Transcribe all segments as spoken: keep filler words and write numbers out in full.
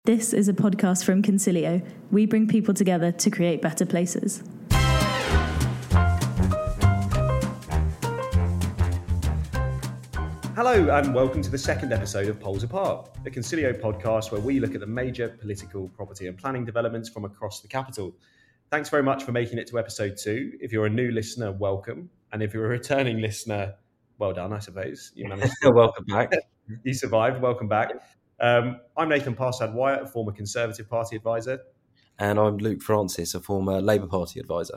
This is a podcast from Concilio. We bring people together to create better places. Hello and welcome to the second episode of Poles Apart, a Concilio podcast where we look at the major political, property and planning developments from across the capital. Thanks very much for making it to episode two. If you're a new listener, welcome. And if you're a returning listener, well done, I suppose. You managed to... Welcome back. You survived, welcome back. Um, I'm Nathan Parsad-Wyatt, a former Conservative Party advisor. And I'm Luke Francis, a former Labour Party advisor.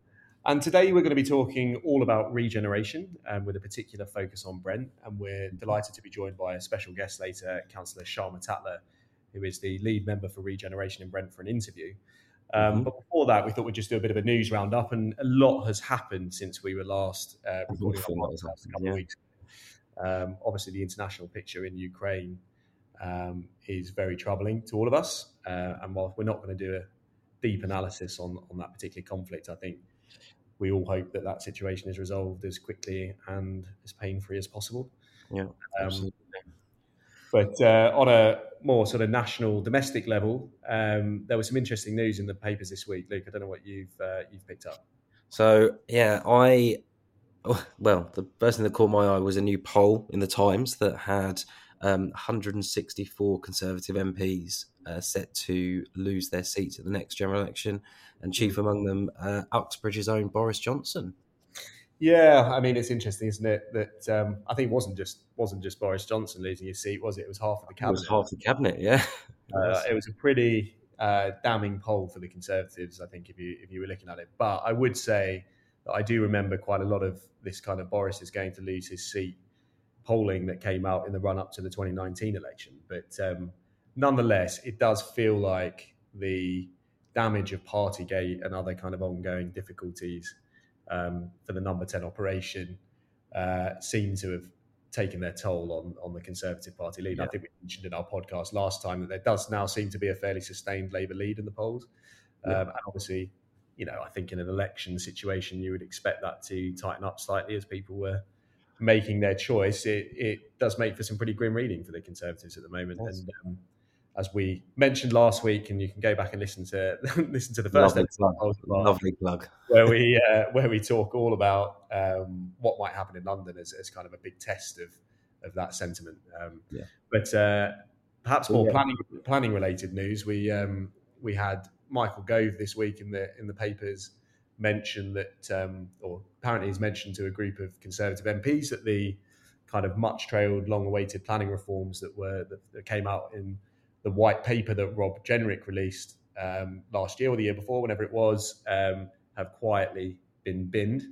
And today we're going to be talking all about regeneration, um, with a particular focus on Brent. And we're delighted to be joined by a special guest later, Councillor Sharma Tatler, who is the lead member for regeneration in Brent, for an interview. Um, mm-hmm. But before that, we thought we'd just do a bit of a news roundup, and a lot has happened since we were last uh, recording our podcast a couple yeah. of weeks ago. Um, obviously, the international picture in Ukraine um, is very troubling to all of us. Uh, and while we're not going to do a deep analysis on, on that particular conflict, I think we all hope that that situation is resolved as quickly and as pain-free as possible. Yeah, absolutely. Um, but uh, on a more sort of national, domestic level, um, there was some interesting news in the papers this week. Luke, I don't know what you've uh, you've picked up. So, yeah, I... Well, the first thing that caught my eye was a new poll in the Times that had um, one hundred sixty-four Conservative M Ps uh, set to lose their seats at the next general election, and chief among them, uh, Uxbridge's own Boris Johnson. Yeah, I mean, it's interesting, isn't it, that um, I think it wasn't just wasn't just Boris Johnson losing his seat, was it? It was half of the cabinet. It was half the cabinet, yeah. It was, uh, it was a pretty uh, damning poll for the Conservatives, I think, if you if you were looking at it. But I would say that I do remember quite a lot of this kind of Boris is going to lose his seat polling that came out in the run-up to the twenty nineteen election. But um, nonetheless, it does feel like the damage of Partygate and other kind of ongoing difficulties um, for the number ten operation uh, seem to have taken their toll on, on the Conservative Party lead. Yeah. I think we mentioned in our podcast last time that there does now seem to be a fairly sustained Labour lead in the polls. Yeah. Um, and obviously, you know, I think in an election situation, you would expect that to tighten up slightly as people were making their choice. It, it does make for some pretty grim reading for the Conservatives at the moment. Yes. And um, as we mentioned last week, and you can go back and listen to listen to the first lovely episode, plug. Lovely plug, where we uh, where we talk all about um, what might happen in London as, as kind of a big test of of that sentiment. Um, yeah. But uh, perhaps more yeah. planning planning related news. We um, we had Michael Gove this week in the in the papers mention that, um, or apparently he's mentioned to a group of Conservative M Ps that the kind of much trailed, long awaited planning reforms that were that, that came out in the white paper that Rob Jenrick released um, last year or the year before, whenever it was, um, have quietly been binned.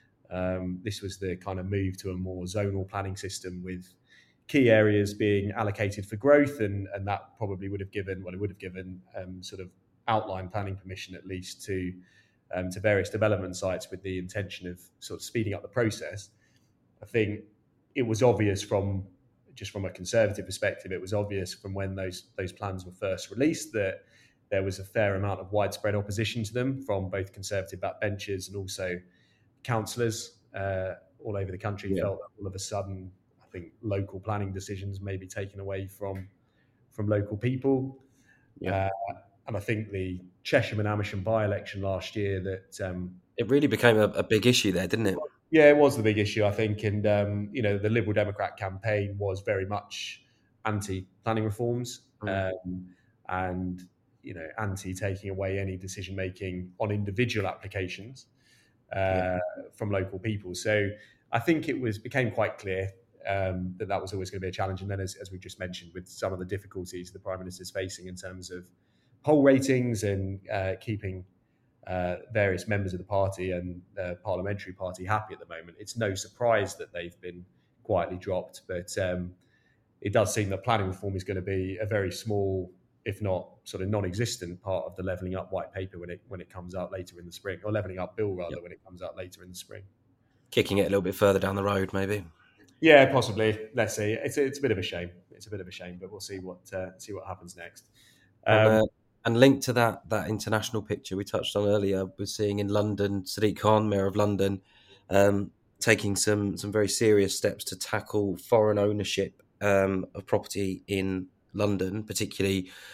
Um, this was the kind of move to a more zonal planning system with key areas being allocated for growth, and, and that probably would have given, well, it would have given um, sort of outline planning permission at least to um, to various development sites with the intention of sort of speeding up the process. I think it was obvious from just from a Conservative perspective, it was obvious from when those those plans were first released that there was a fair amount of widespread opposition to them from both Conservative backbenchers and also councillors uh, all over the country. Yeah. Felt that all of a sudden, I think local planning decisions may be taken away from from local people. Yeah. Uh, and I think the Chesham and Amersham by-election last year that um, it really became a, a big issue there, didn't it? Yeah, it was the big issue, I think. And, um, you know, the Liberal Democrat campaign was very much anti-planning reforms mm. um, and, you know, anti-taking away any decision-making on individual applications uh, yeah. from local people. So I think it was became quite clear um, that that was always going to be a challenge. And then, as, as we just mentioned, with some of the difficulties the Prime Minister is facing in terms of poll ratings and uh, keeping Uh, various members of the party and the parliamentary party happy at the moment, it's no surprise that they've been quietly dropped. But um, it does seem that planning reform is going to be a very small, if not sort of non-existent part of the Levelling Up white paper when it when it comes out later in the spring, or Levelling Up bill rather, yep. when it comes out later in the spring. Kicking it a little bit further down the road, maybe. Yeah, possibly. Let's see. It's a, it's a bit of a shame. It's a bit of a shame, but we'll see what uh, see what happens next. Um, and, uh, and linked to that that international picture we touched on earlier, we're seeing in London, Sadiq Khan, Mayor of London, um, taking some some very serious steps to tackle foreign ownership um, of property in London, particularly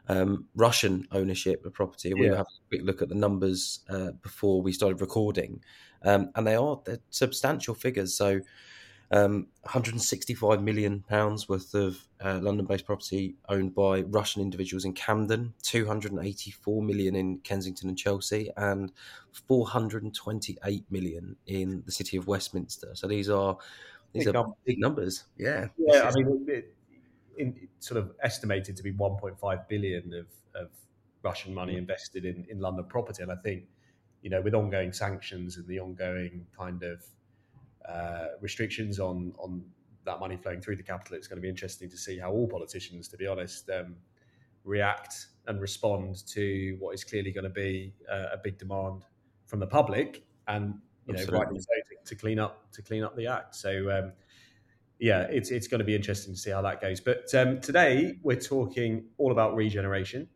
um, Russian ownership of property. We Yeah. were having a quick look at the numbers uh, before we started recording, um, and they are they're substantial figures. So, um, one hundred sixty-five million pounds worth of uh, London-based property owned by Russian individuals in Camden, two hundred eighty-four million in Kensington and Chelsea, and four hundred twenty-eight million in the city of Westminster. So these are these big are numbers. big numbers. Yeah, yeah. I mean, it, in, sort of estimated to be one point five billion of, of Russian money mm. invested in, in London property, and I think, you know, with ongoing sanctions and the ongoing kind of Uh, restrictions on on that money flowing through the capital, it's going to be interesting to see how all politicians, to be honest, um, react and respond to what is clearly going to be uh, a big demand from the public, and you know, Absolutely. rightly so, to, to clean up to clean up the act. So um, yeah, it's it's going to be interesting to see how that goes. But um, today we're talking all about regeneration.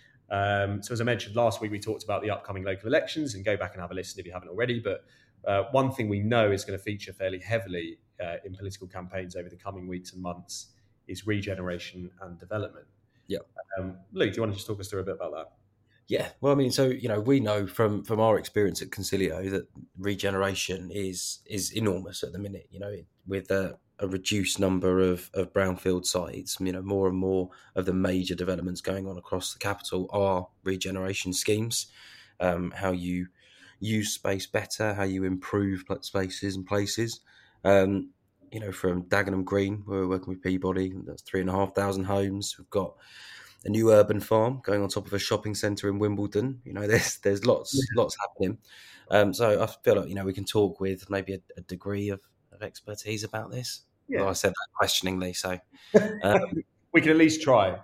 Um, so as I mentioned last week, we talked about the upcoming local elections, and go back and have a listen if you haven't already. But Uh, one thing we know is going to feature fairly heavily uh, in political campaigns over the coming weeks and months is regeneration and development. Yeah. Um, Luke, do you want to just talk us through a bit about that? Yeah. Well, I mean, so, you know, we know from, from our experience at Concilio that regeneration is is enormous at the minute, you know, with a, a reduced number of, of brownfield sites. You know, more and more of the major developments going on across the capital are regeneration schemes, um, how you use space better, how you improve spaces and places. Um, you know, from Dagenham Green, where we're working with Peabody, that's three and a half thousand homes. We've got a new urban farm going on top of a shopping centre in Wimbledon. You know, there's there's lots yeah. lots happening. Um, so I feel like, you know, we can talk with maybe a, a degree of, of expertise about this. Yeah. Well, I said that questioningly, so um, we can at least try.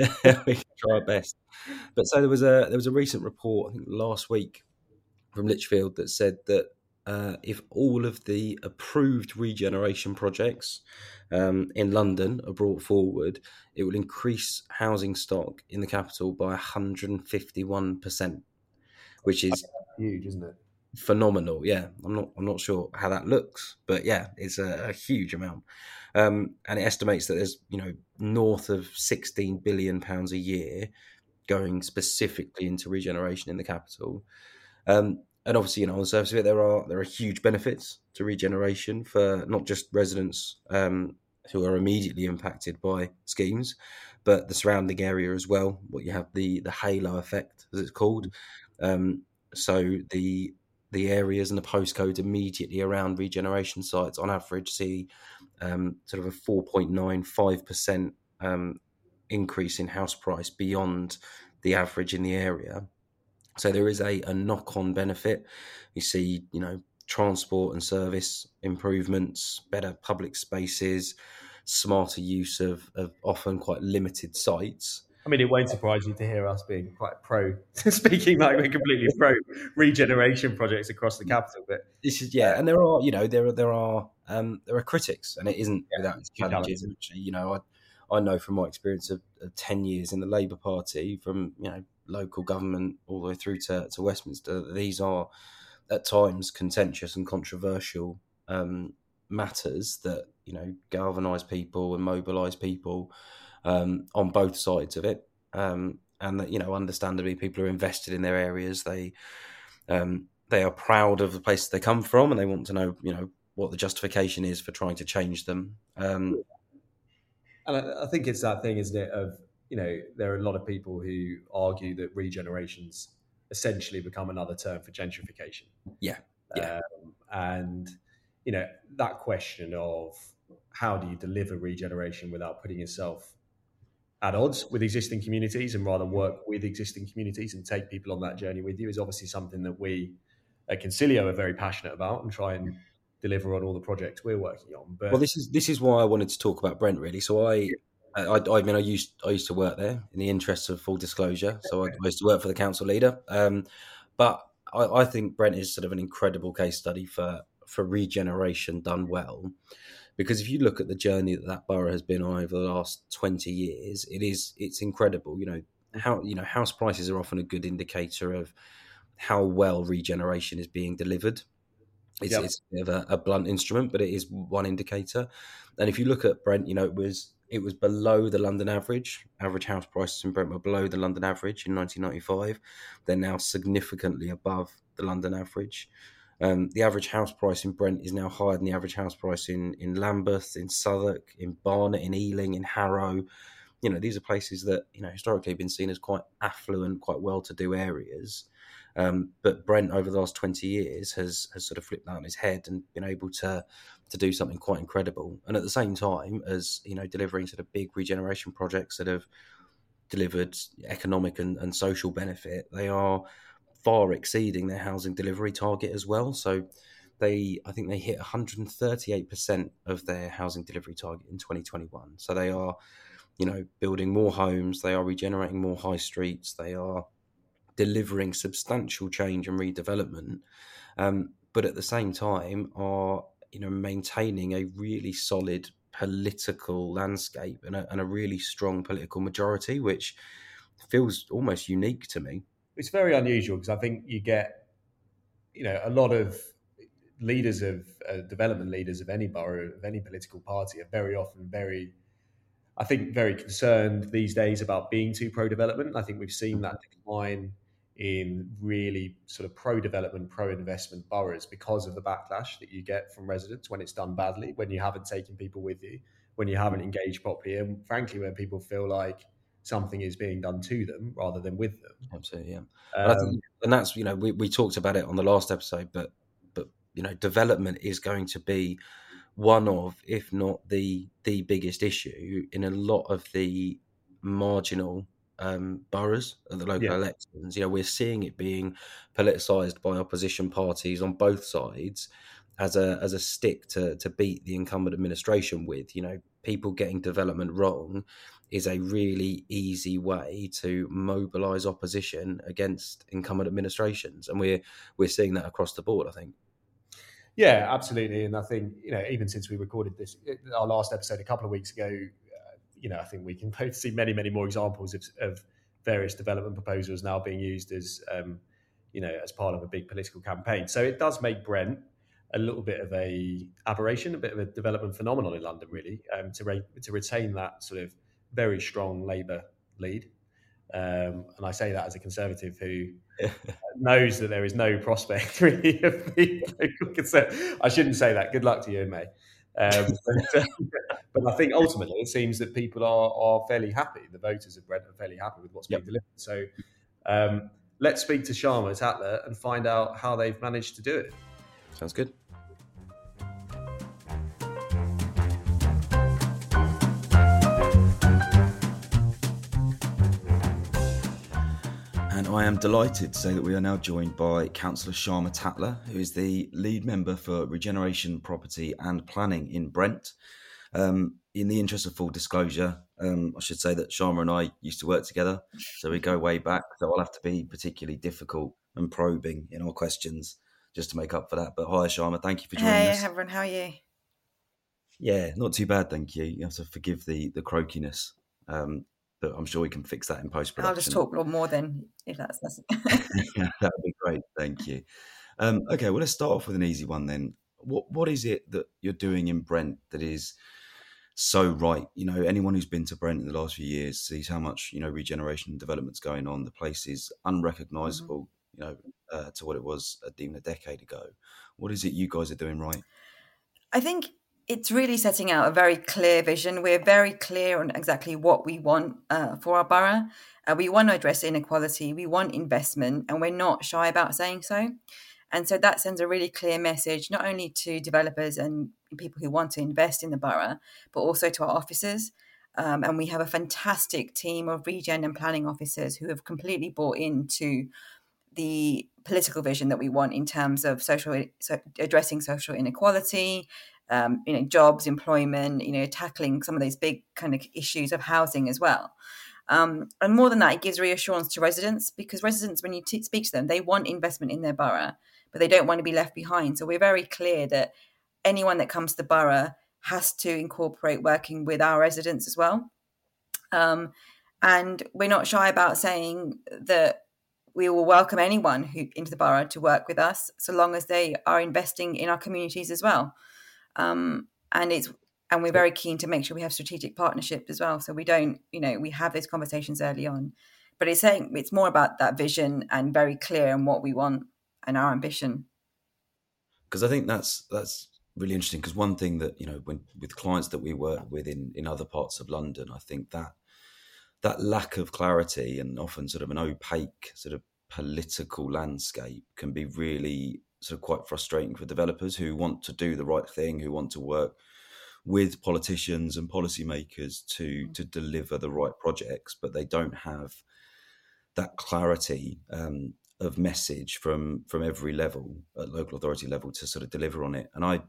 We can try our best. But so there was a there was a recent report, I think last week, from Lichfield that said that uh, if all of the approved regeneration projects um, in London are brought forward, it will increase housing stock in the capital by one hundred fifty-one percent, which is huge, isn't it? Phenomenal. Yeah, I'm not. I'm not sure how that looks, but yeah, it's a, a huge amount, um, and it estimates that there's, you know, north of sixteen billion pounds a year going specifically into regeneration in the capital. Um, and obviously, you know, on the surface of it, there are there are huge benefits to regeneration for not just residents um, who are immediately impacted by schemes, but the surrounding area as well. What you have the the halo effect, as it's called. Um, so the the areas and the postcodes immediately around regeneration sites, on average, see um, sort of a four point nine five percent um, increase in house price beyond the average in the area. So there is a, a knock-on benefit. You see, you know, transport and service improvements, better public spaces, smarter use of, of often quite limited sites. I mean, it won't surprise you to hear us being quite pro, speaking like we're completely pro regeneration projects across the capital. But this is yeah, and there are, you know, there are there are um, there are critics, and it isn't yeah, without its challenges. You know, I I know from my experience of, of ten years in the Labour Party, from, you know, local government all the way through to, to Westminster, these are at times contentious and controversial um, matters that, you know, galvanise people and mobilise people um, on both sides of it, um, and that, you know, understandably, people are invested in their areas. They um, they are proud of the place they come from, and they want to know, you know, what the justification is for trying to change them. Um, and I, I think it's that thing, isn't it, of, you know, there are a lot of people who argue that regeneration's essentially become another term for gentrification. Yeah, yeah. Um, and, you know, that question of how do you deliver regeneration without putting yourself at odds with existing communities, and rather work with existing communities and take people on that journey with you, is obviously something that we at Concilio are very passionate about and try and deliver on all the projects we're working on. But well, this is this is why I wanted to talk about Brent, really. So I, I, I mean, I used I used to work there, in the interests of full disclosure. So I, I used to work for the council leader, um, but I, I think Brent is sort of an incredible case study for for regeneration done well. Because if you look at the journey that that borough has been on over the last twenty years, it is it's incredible. You know how you know house prices are often a good indicator of how well regeneration is being delivered. It's, yep. it's a, a blunt instrument, but it is one indicator. And if you look at Brent, you know, it was it was below the London average. Average house prices in Brent were below the London average in nineteen ninety-five. They're now significantly above the London average. Um, the average house price in Brent is now higher than the average house price in, in Lambeth, in Southwark, in Barnet, in Ealing, in Harrow. You know, these are places that, you know, historically have been seen as quite affluent, quite well-to-do areas. Um, but Brent, over the last twenty years, has has sort of flipped that on his head and been able to to do something quite incredible. And at the same time as, you know, delivering sort of big regeneration projects that have delivered economic and, and social benefit, they are far exceeding their housing delivery target as well. So they, I think they hit one hundred thirty-eight percent of their housing delivery target in twenty twenty-one. So they are, you know, building more homes, they are regenerating more high streets, they are delivering substantial change and redevelopment, um, but at the same time are, you know, maintaining a really solid political landscape and a, and a really strong political majority, which feels almost unique to me. It's very unusual because I think you get, you know, a lot of leaders of uh, development leaders of any borough, of any political party, are very often very, I think, very concerned these days about being too pro-development. I think we've seen that decline in really sort of pro-development, pro-investment boroughs because of the backlash that you get from residents when it's done badly, when you haven't taken people with you, when you haven't engaged properly, and frankly, when people feel like something is being done to them rather than with them. Absolutely, yeah. Um, and, think, and that's, you know, we, we talked about it on the last episode, but but you know, development is going to be one of, if not the the biggest issue in a lot of the marginal um, boroughs at the local yeah. elections. You know, we're seeing it being politicised by opposition parties on both sides as a as a stick to to beat the incumbent administration with. You know, people getting development wrong is a really easy way to mobilise opposition against incumbent administrations, and we're we're seeing that across the board, I think. Yeah, absolutely. And I think, you know, even since we recorded this, our last episode a couple of weeks ago, uh, you know, I think we can both see many, many more examples of, of various development proposals now being used as, um, you know, as part of a big political campaign. So it does make Brent a little bit of a aberration, a bit of a development phenomenon in London, really, um, to, re- to retain that sort of very strong Labour lead. Um, and I say that as a Conservative who knows that there is no prospect really of the local Conservative. I shouldn't say that. Good luck to you in May. Um, but, uh, but I think ultimately it seems that people are are fairly happy. The voters of Brent are fairly happy with what's yep. being delivered. So um, let's speak to Sharma Tatler and find out how they've managed to do it. Sounds good. I am delighted to say that we are now joined by Councillor Sharma Tatler, who is the lead member for Regeneration, Property and Planning in Brent. Um, in the interest of full disclosure, um, I should say that Sharma and I used to work together, so we go way back. So I'll have to be particularly difficult and probing in our questions just to make up for that. But hi, Sharma, thank you for joining hey, us. Hey, everyone, how are you? Yeah, not too bad, thank you. You have to forgive the the croakiness. Um, But I'm sure we can fix that in post-production. I'll just talk a lot more then, if that's necessary. That would be great. Thank you. Um, okay, well, let's start off with an easy one then. What What is it that you're doing in Brent that is so right? You know, anyone who's been to Brent in the last few years sees how much, you know, regeneration and development's going on. The place is unrecognisable, mm-hmm. you know, uh, to what it was uh, even a decade ago. What is it you guys are doing right? I think it's really setting out a very clear vision. We're very clear on exactly what we want uh, for our borough. Uh, we want to address inequality. We want investment, and we're not shy about saying so. And so that sends a really clear message, not only to developers and people who want to invest in the borough, but also to our officers. Um, and we have a fantastic team of regen and planning officers who have completely bought into the political vision that we want in terms of social, so addressing social inequality, Um, you know, jobs, employment, you know, tackling some of those big kind of issues of housing as well. Um, and more than that, it gives reassurance to residents, because residents, when you t- speak to them, they want investment in their borough, but they don't want to be left behind. So we're very clear that anyone that comes to the borough has to incorporate working with our residents as well. Um, and we're not shy about saying that we will welcome anyone who into the borough to work with us, so long as they are investing in our communities as well. Um, and it's And we're very keen to make sure we have strategic partnerships as well. So we don't, you know, we have those conversations early on. But it's saying it's more about that vision and very clear on what we want and our ambition. Because I think that's that's really interesting. Because one thing that, you know, when with clients that we work with in, in other parts of London, I think that that lack of clarity and often sort of an opaque sort of political landscape can be really sort of quite frustrating for developers who want to do the right thing, who want to work with politicians and policymakers to to deliver the right projects, but they don't have that clarity um, of message from from every level, at local authority level, to sort of deliver on it. And I,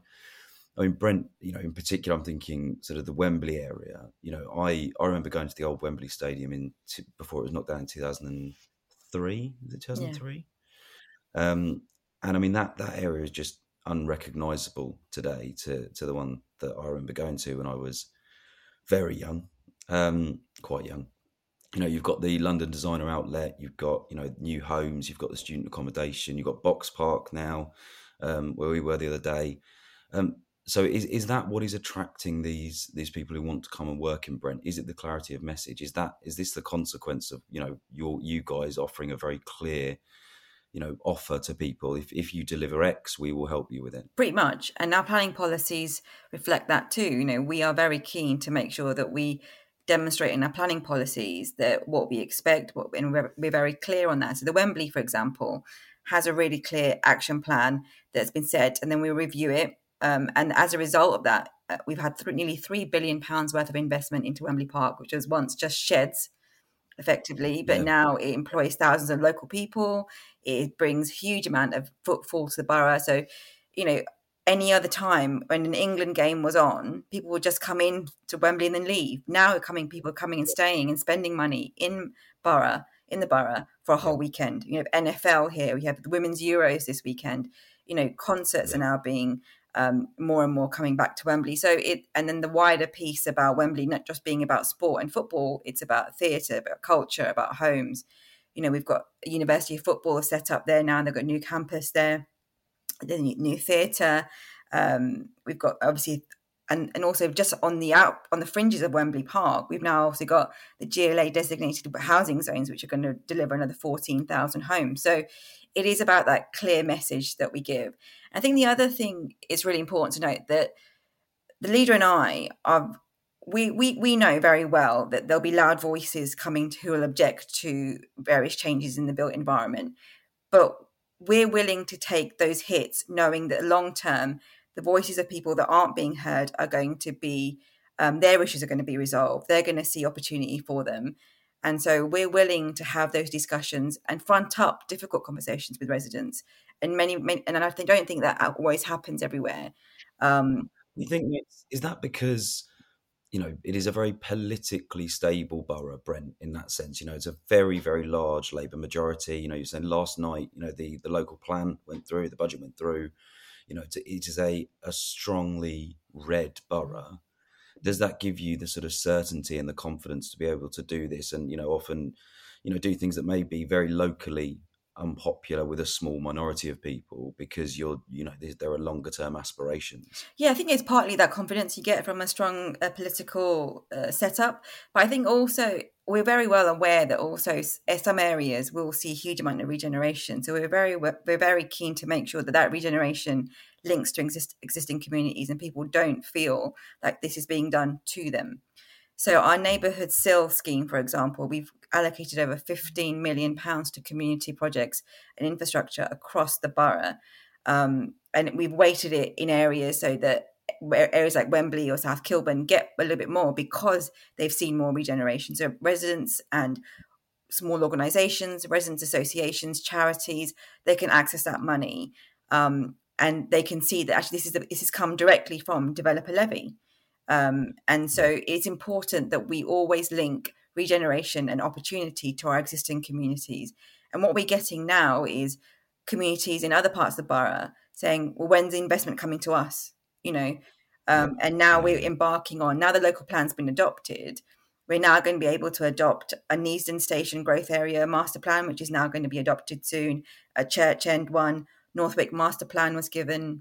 I mean, Brent, you know, in particular, I'm thinking sort of the Wembley area. You know, I I remember going to the old Wembley Stadium in t- before it was knocked down in two thousand three. Was it two thousand three? Yeah. Um, and I mean that that area is just unrecognisable today to to the one that I remember going to when I was very young, um, quite young. You know, you've got the London Designer Outlet, you've got, you know, new homes, you've got the student accommodation, you've got Box Park now, um, where we were the other day. Um, so is is that what is attracting these these people who want to come and work in Brent? Is it the clarity of message? Is that is this the consequence of, you know, your you guys offering a very clear, you know, offer to people? If if you deliver X, we will help you with it. Pretty much. And our planning policies reflect that too. You know, we are very keen to make sure that we demonstrate in our planning policies that what we expect, what, and we're, we're very clear on that. So the Wembley, for example, has a really clear action plan that's been set, and then we review it. Um, and as a result of that, uh, we've had th- nearly three billion pounds worth of investment into Wembley Park, which was once just sheds, effectively, but yeah. Now it employs thousands of local people. It brings huge amount of footfall to the borough. So, you know, any other time when an England game was on, people would just come in to Wembley and then leave. Now coming, people are coming and staying and spending money in borough, in the borough for a whole weekend. You know, N F L here, we have the Women's Euros this weekend. You know, concerts yeah. are now being um, more and more coming back to Wembley. So it, and then the wider piece about Wembley, not just being about sport and football, it's about theatre, about culture, about homes. You know, we've got a University of Football set up there now. They've got a new campus there, the new, new theatre. Um, we've got obviously, and, and also just on the out on the fringes of Wembley Park, we've now also got the G L A designated housing zones, which are going to deliver another fourteen thousand homes. So it is about that clear message that we give. I think the other thing is really important to note that the leader and I are, we, we, we know very well that there'll be loud voices coming to, who will object to various changes in the built environment. But we're willing to take those hits, knowing that long term, the voices of people that aren't being heard are going to be, um, their issues are going to be resolved. They're going to see opportunity for them. And so we're willing to have those discussions and front up difficult conversations with residents. And many, many and I think, don't think that always happens everywhere. Um, you think it's, is that because, you know, it is a very politically stable borough, Brent, in that sense? You know, it's a very, very large Labour majority. You know, you're saying last night, you know, the, the local plan went through, the budget went through. You know, it is a, a strongly red borough. Does that give you the sort of certainty and the confidence to be able to do this and, you know, often, you know, do things that may be very locally unpopular with a small minority of people because you're, you know, there are longer term aspirations? Yeah, I think it's partly that confidence you get from a strong uh, political uh, setup. But I think also we're very well aware that also some areas will see a huge amount of regeneration. So we're very, we're very keen to make sure that that regeneration links to exist, existing communities and people don't feel like this is being done to them. So our neighbourhood S I L scheme, for example, we've allocated over fifteen million pounds to community projects and infrastructure across the borough. Um, and we've weighted it in areas so that areas like Wembley or South Kilburn get a little bit more because they've seen more regeneration. So residents and small organisations, residents associations, charities, they can access that money. Um, and they can see that actually this is the, this has come directly from developer levy. Um, and so it's important that we always link regeneration and opportunity to our existing communities. And what we're getting now is communities in other parts of the borough saying, well, when's the investment coming to us? You know, um, and now we're embarking on, now the local plan's been adopted, we're now going to be able to adopt a Neasden Station growth area master plan, which is now going to be adopted soon, a Church End one, Northwick master plan was given.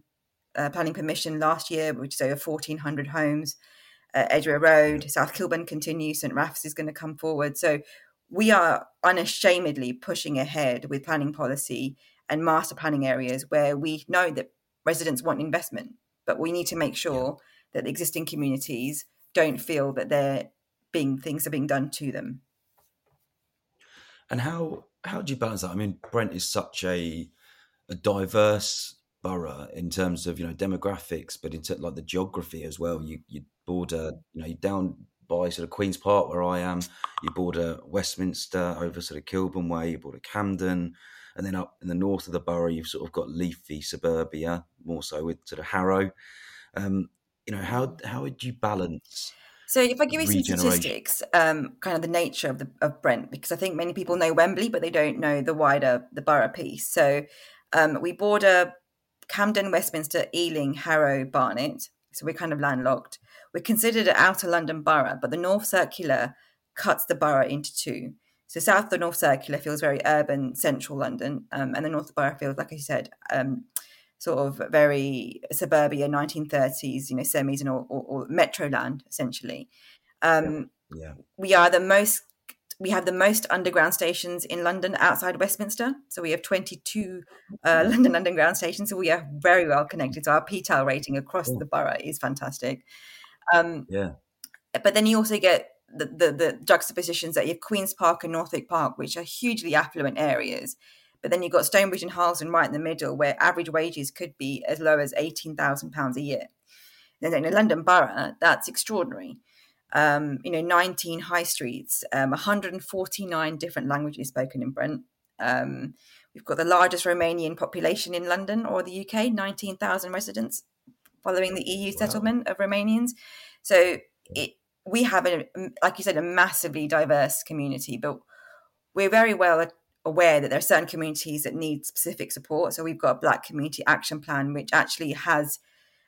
uh, planning permission last year, which is over fourteen hundred homes. Uh, Edgware Road, South Kilburn continues, St Raph's is going to come forward. So we are unashamedly pushing ahead with planning policy and master planning areas where we know that residents want investment, but we need to make sure yeah. that the existing communities don't feel that they're being things are being done to them. And how how do you balance that? I mean, Brent is such a a diverse borough in terms of, you know, demographics, but in terms like the geography as well. You you border, you know, you're down by sort of Queen's Park where I am. You border Westminster over sort of Kilburn way. You border Camden, and then up in the north of the borough, you've sort of got leafy suburbia, more so with sort of Harrow. Um, you know, how how would you balance? So if I give you some statistics, um, kind of the nature of the of Brent, because I think many people know Wembley, but they don't know the wider the borough piece. So um, we border Camden, Westminster, Ealing, Harrow, Barnet. So we're kind of landlocked. We're considered an outer London borough, but the North Circular cuts the borough into two. So south of the North Circular feels very urban, central London, um, and the north of the borough feels, like I said, um, sort of very suburbia, nineteen thirties, you know, semis and or, or, or metro land, essentially. Um, yeah. yeah. We are the most, we have the most underground stations in London outside Westminster. So we have twenty-two uh, London underground stations. So we are very well connected. So our P T A L rating across cool. the borough is fantastic. Um, yeah. But then you also get the, the, the juxtapositions that you have Queen's Park and Northwick Park, which are hugely affluent areas. But then you've got Stonebridge and Harlesden right in the middle, where average wages could be as low as eighteen thousand pounds a year. And then in London Borough, that's extraordinary. Um, you know, nineteen high streets, um, one hundred forty-nine different languages spoken in Brent. Um, we've got the largest Romanian population in London or the U K, nineteen thousand residents following the E U wow. settlement of Romanians. So it, we have, a, like you said, a massively diverse community, but we're very well aware that there are certain communities that need specific support. So we've got a Black Community Action Plan, which actually has,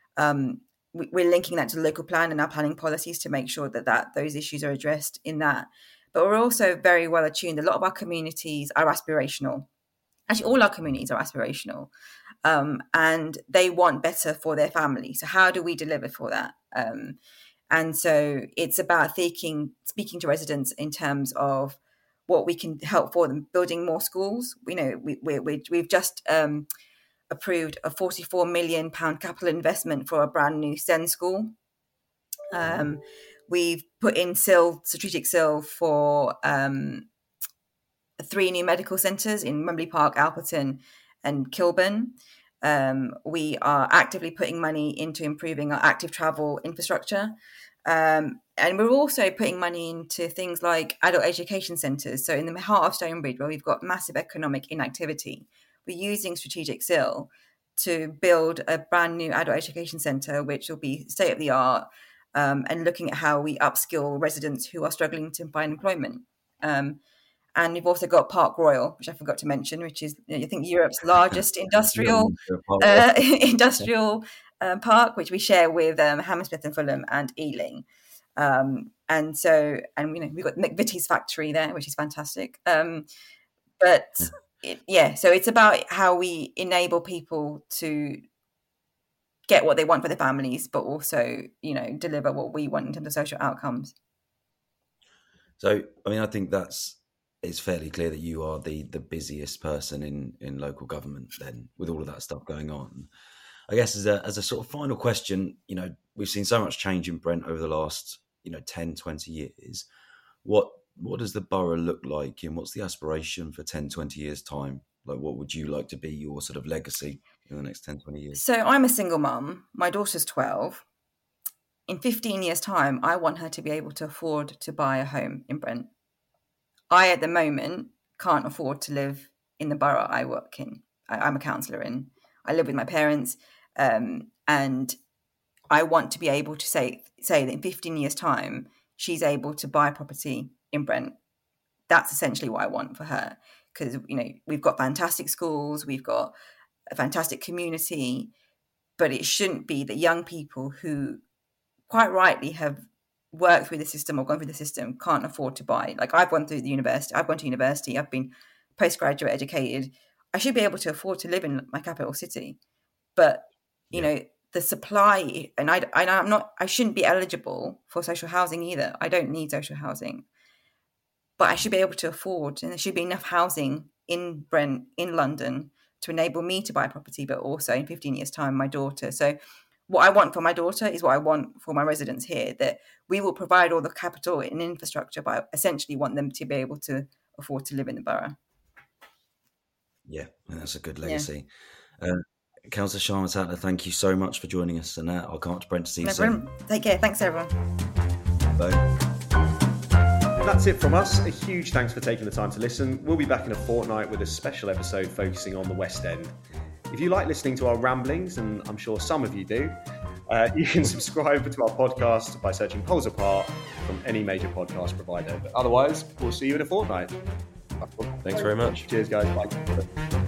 um, we're linking that to the local plan and our planning policies to make sure that, that those issues are addressed in that. But we're also very well attuned. A lot of our communities are aspirational. Actually, all our communities are aspirational. Um, and they want better for their family. So how do we deliver for that? Um, and so it's about thinking, speaking to residents in terms of what we can help for them, building more schools. We know we, we, we, we've just um, approved a forty-four million pounds capital investment for a brand new SEND school. Um, we've put in S I L, strategic S I L for um, three new medical centres in Wembley Park, Alperton and Kilburn. Um, we are actively putting money into improving our active travel infrastructure. Um, and we're also putting money into things like adult education centres. So in the heart of Stonebridge, where we've got massive economic inactivity, we're using strategic S I L to build a brand new adult education centre, which will be state of the art, um, and looking at how we upskill residents who are struggling to find employment. Um, and we've also got Park Royal, which I forgot to mention, which is, you know, I think Europe's largest industrial uh, industrial uh, park, which we share with um, Hammersmith and Fulham and Ealing. Um, and so, and you know, we've got McVitie's factory there, which is fantastic. Um, but it, yeah, so it's about how we enable people to get what they want for their families, but also, you know, deliver what we want in terms of social outcomes. So, I mean, I think that's, it's fairly clear that you are the the busiest person in, in local government then, with all of that stuff going on. I guess as a as a sort of final question, you know, we've seen so much change in Brent over the last, you know, ten, twenty years. What what does the borough look like, and what's the aspiration for ten, twenty years' time? Like, what would you like to be your sort of legacy in the next ten, twenty years? So I'm a single mum. My daughter's twelve. In fifteen years' time, I want her to be able to afford to buy a home in Brent. I, at the moment, can't afford to live in the borough I work in. I, I'm a councillor in. I live with my parents, um, and I want to be able to say say that in fifteen years' time, she's able to buy property in Brent. That's essentially what I want for her, because, you know, we've got fantastic schools, we've got a fantastic community, but it shouldn't be that young people who quite rightly have worked through the system or gone through the system can't afford to buy. Like, I've gone through the university, I've gone to university, I've been postgraduate educated. I should be able to afford to live in my capital city. But you yeah. know, the supply, and I, I, I'm not, I shouldn't be eligible for social housing either. I don't need social housing, but I should be able to afford, and there should be enough housing in Brent, in London, to enable me to buy a property, but also in fifteen years' time, my daughter. So what I want for my daughter is what I want for my residents here, that we will provide all the capital and infrastructure, but I essentially want them to be able to afford to live in the borough. Yeah, that's a good legacy. Yeah. Uh, Councillor Sharma Tatler, thank you so much for joining us, and uh, I'll come up to Brent to see you no soon. Take care. Thanks, everyone. Bye. That's it from us. A huge thanks for taking the time to listen. We'll be back in a fortnight with a special episode focusing on the West End. If you like listening to our ramblings, and I'm sure some of you do, uh, you can subscribe to our podcast by searching Poles Apart from any major podcast provider. But otherwise, we'll see you in a fortnight. Thanks very much. Cheers, guys. Bye.